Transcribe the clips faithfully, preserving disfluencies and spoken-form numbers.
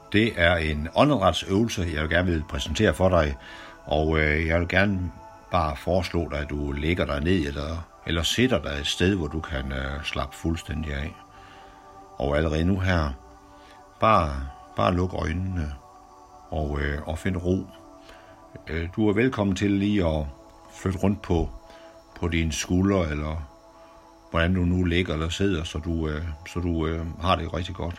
Det er en åndedrætsøvelse, jeg vil gerne vil præsentere for dig, og øh, jeg vil gerne bare foreslå dig, at du lægger dig ned eller, eller sætter dig et sted, hvor du kan øh, slappe fuldstændig af. Og allerede nu her, bare, bare luk øjnene og, øh, og find ro. Øh, du er velkommen til lige at flytte rundt på, på dine skuldre, eller hvordan du nu ligger eller sidder, så du, øh, så du øh, har det rigtig godt.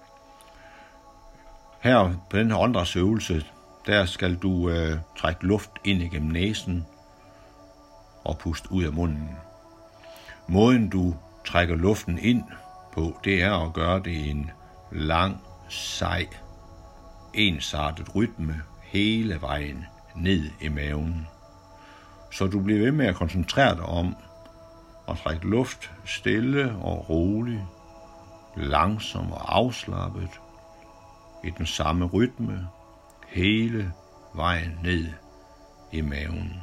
Her på den her åndedrætsøvelse, der skal du øh, trække luft ind igennem næsen og puste ud af munden. Måden du trækker luften ind på, det er at gøre det i en lang, sej, ensartet rytme hele vejen ned i maven. Så du bliver ved med at koncentrere dig om at trække luft stille og roligt, langsomt og afslappet, i den samme rytme, hele vejen ned i maven.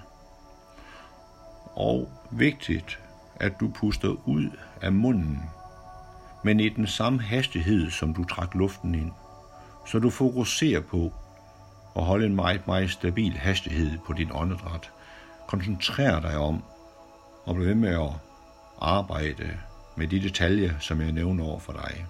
Og vigtigt, at du puster ud af munden, men i den samme hastighed, som du trækker luften ind, så du fokuserer på at holde en meget, meget stabil hastighed på din åndedræt. Koncentrer dig om at blive ved med at arbejde med de detaljer, som jeg nævner over for dig.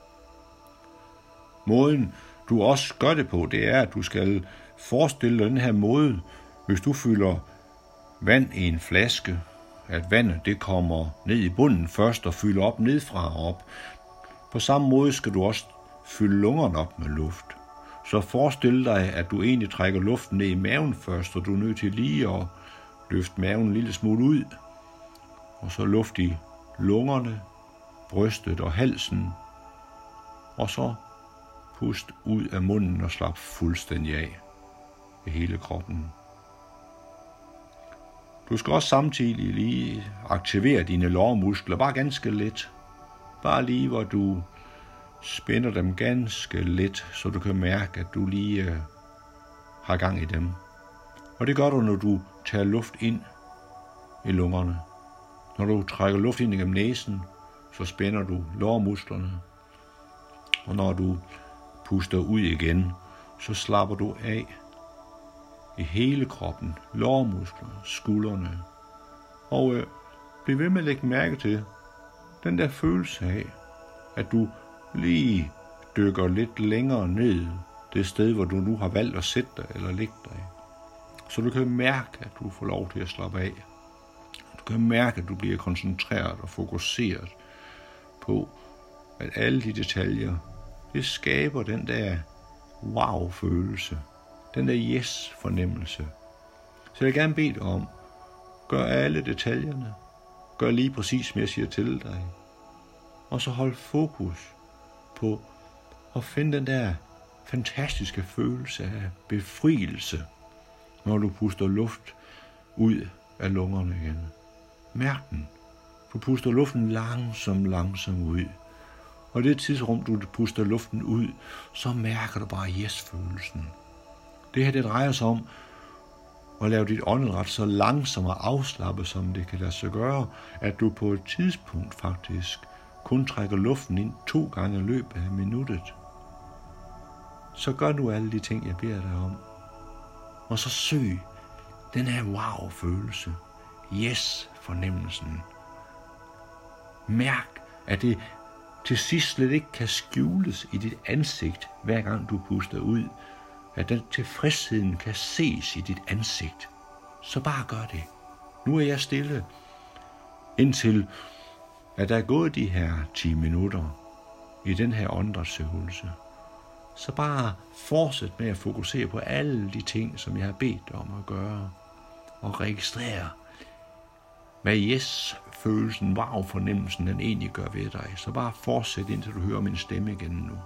Måden, du også gør det på, det er, at du skal forestille dig den her måde, hvis du fylder vand i en flaske, at vandet det kommer ned i bunden først og fylder op nedfra og op. På samme måde skal du også fylde lungerne op med luft. Så forestil dig, at du egentlig trækker luften ned i maven først, og du er nødt til lige at løfte maven en lille smule ud, og så luft i lungerne, brystet og halsen, og så pust ud af munden og slap fuldstændig af i hele kroppen. Du skal også samtidig lige aktivere dine lårmuskler, bare ganske lidt. Bare lige, hvor du spænder dem ganske lidt, så du kan mærke, at du lige øh, har gang i dem. Og det gør du, når du tager luft ind i lungerne. Når du trækker luft ind igennem næsen, så spænder du lårmusklerne. Og når du puster ud igen, så slapper du af i hele kroppen, lårmusklerne, skuldrene. Og øh, bliv ved med at lægge mærke til den der følelse af, at du lige dykker lidt længere ned det sted, hvor du nu har valgt at sætte dig eller ligge dig. Så du kan mærke, at du får lov til at slappe af. Du kan mærke, at du bliver koncentreret og fokuseret på, at alle de detaljer, det skaber den der wow-følelse, den der yes-fornemmelse. Så jeg vil gerne bede dig om, gør alle detaljerne, gør lige præcis, som jeg siger til dig, og så hold fokus på at finde den der fantastiske følelse af befrielse, når du puster luft ud af lungerne igen. Mærk den. Du puster luften langsomt, langsomt ud. Og i det tidsrum, du puster luften ud, så mærker du bare yes-følelsen. Det her, det drejer sig om at lave dit åndedræt så langsomt og afslappet, som det kan lade sig gøre, at du på et tidspunkt faktisk kun trækker luften ind to gange i løbet af minuttet. Så gør du alle de ting, jeg beder dig om. Og så søg den her wow-følelse, yes-fornemmelsen. Mærk, at det til sidst slet ikke kan skjules i dit ansigt, hver gang du puster ud. At den tilfredsheden kan ses i dit ansigt. Så bare gør det. Nu er jeg stille, indtil at der er gået de her ti minutter i den her åndedrætsøvelse. Så bare fortsæt med at fokusere på alle de ting, som jeg har bedt dig om at gøre. Og registrere, hvad yes-følelsen, wow-fornemmelsen, den egentlig gør ved dig. Så bare fortsæt, indtil du hører min stemme igen nu.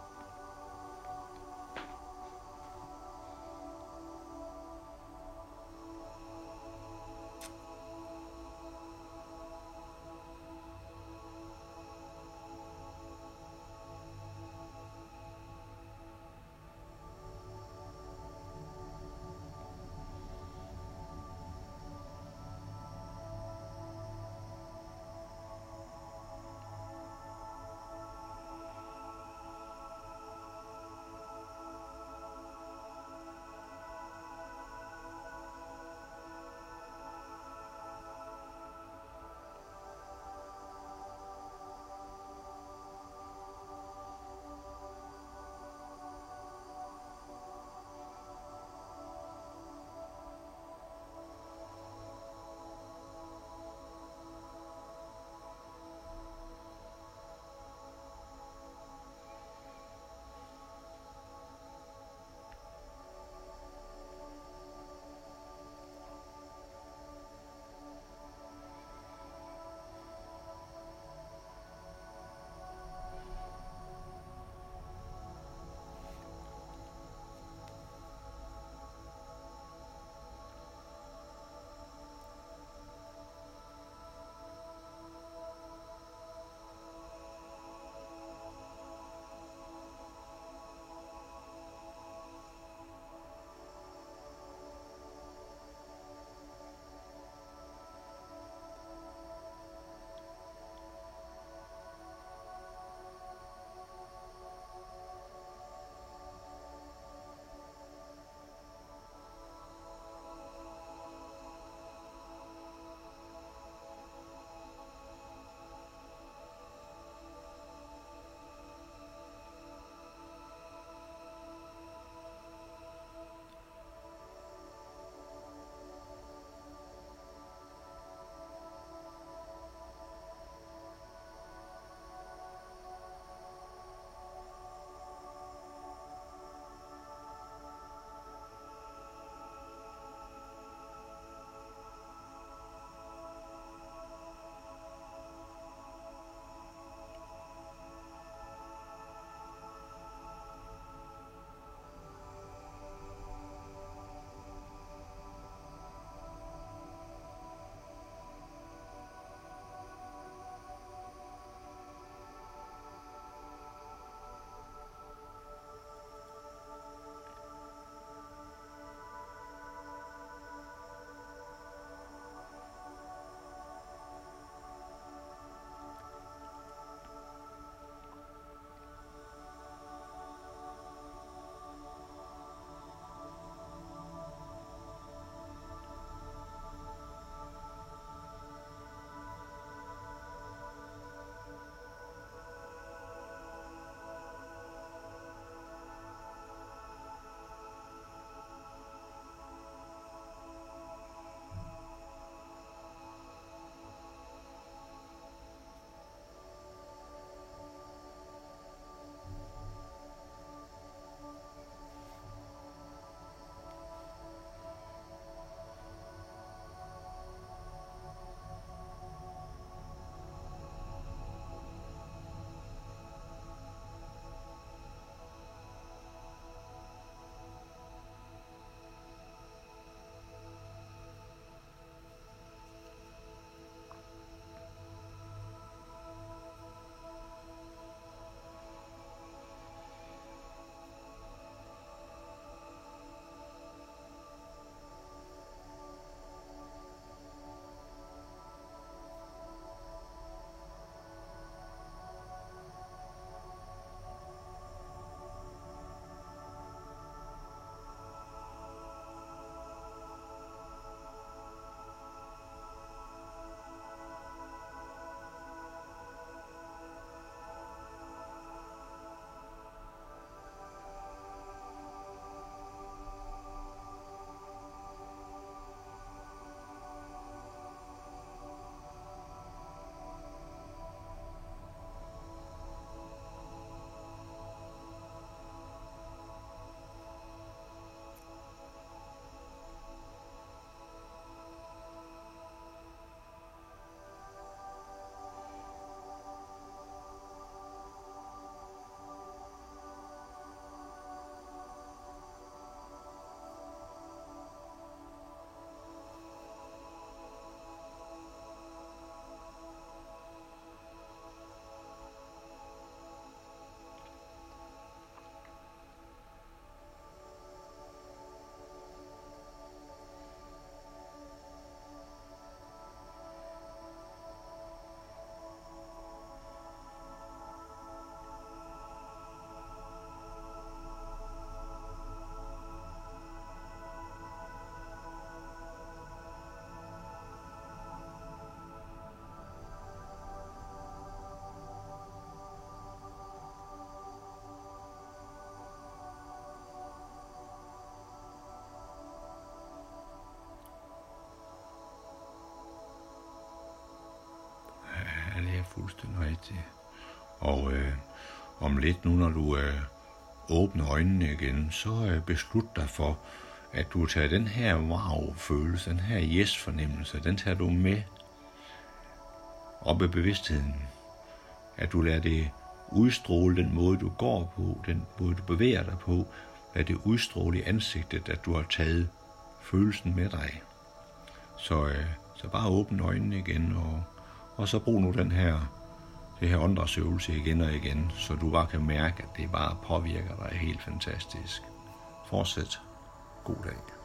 fuldstændig rigtigt. Og øh, om lidt nu, når du øh, åbner øjnene igen, så øh, beslut dig for, at du tager den her wow-følelse, den her yes-fornemmelse, den tager du med op i bevidstheden. At du lader det udstråle den måde, du går på, den måde, du bevæger dig på, lad det udstråle i ansigtet, at du har taget følelsen med dig. Så, øh, så bare åbne øjnene igen, og, og så brug nu den her, det her åndedrætsøvelse igen og igen, så du bare kan mærke, at det bare påvirker dig helt fantastisk. Fortsæt. God dag.